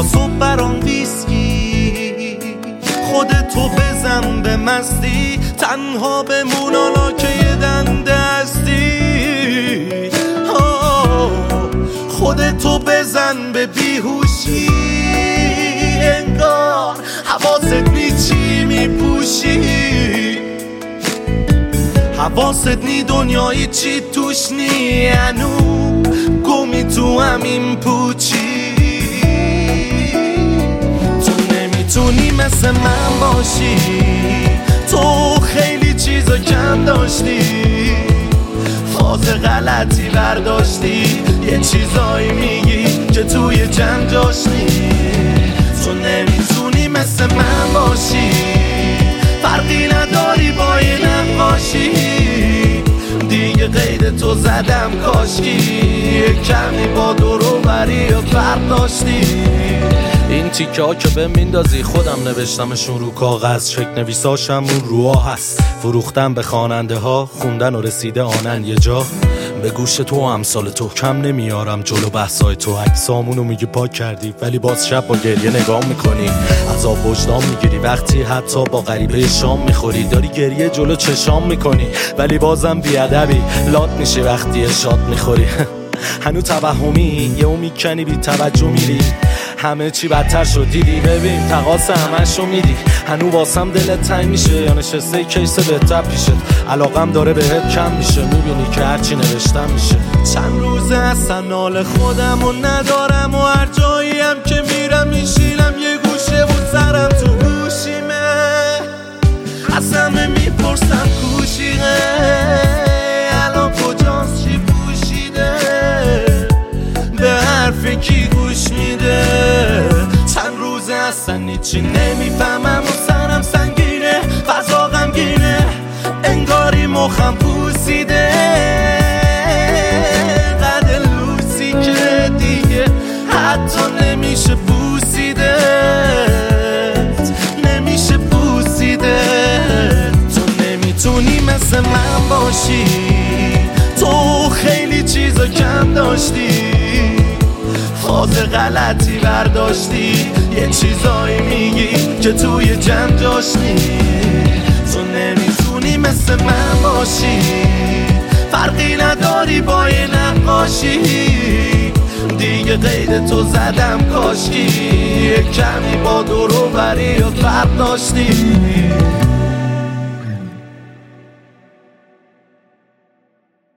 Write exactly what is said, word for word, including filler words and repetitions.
تا صبح برام ویسکی. خودتو بزن به مستی، تنها بمون حالا که یه دنده هستی. خودتو بزن به بیهوشی، انگار حواست نی چی میپوشی. حواست نی دنیای چی توش نی، هنو گمی تو همین پوچی. تو نمیتونی مثل من باشی، تو خیلی چیزا کم داشتی، فاز غلطی برداشتی، یه چیزایی میگی که توی جمع جاش نی. تو نمیتونی مثل من باشی، فرقی نداری با یه نقاشی. دیگه قید تو زدم کاشکی، یه کمی با دورو بری یا فرق داشتی. این تیکه ها که به میندازی خودم نوشتمشون رو کاغذ، شک نویساشم اون روها هست. فروختم به خواننده ها، خوندن و رسیده آنن یه جا. به گوش تو و امثال تو کم نمیارم جلو بحثای تو. عکسامونو میگی پاک کردی ولی باز شب با گریه نگاه میکنی. عذاب وجدان میگیری وقتی حتی با غریبه شام میخوری. داری گریه جلو چشام میکنی ولی بازم بیادبی لات میشی وقتی شاد میخوری. هنو توهمی یه او میکنی بی توجه میری، همه چی بدتر شد دیدی. ببین تقاس همشو میدی، هنو واسم دلت تنگ میشه یا نشسته کیسه بهتر پیشت. علاقم داره بهت کم میشه، میبینی که هرچی نوشتم میشه. چند روزه اصلا حال خودم و ندارم و هر جایی هم که میرم میشینم یه گوشه و سرم تو گوشیمه. از همه میپرسم کوشیقه، الان کجاست چی پوشیده، به حرف کی گوش میده. چند روزه اصلا هیچی نمیفهمم و سرم سنگینه، فضا غمگینه، انگاری مخم پوسیده. قد لوسی که دیگه حتی نمیشه بوسیده، نمیشه بوسیده. تو نمیتونی مثل من باشی، تو خیلی چیزا کم داشتی، فاز غلطی برداشتی، یه چیزایی میگی که توی جمع جاش نی. تو نمیتونی مثل من باشی، فرقی نداری با یه نقاشی. دیگه قید تو زدم کاشکی، یه کمی با دورو بری و فرق داشتی.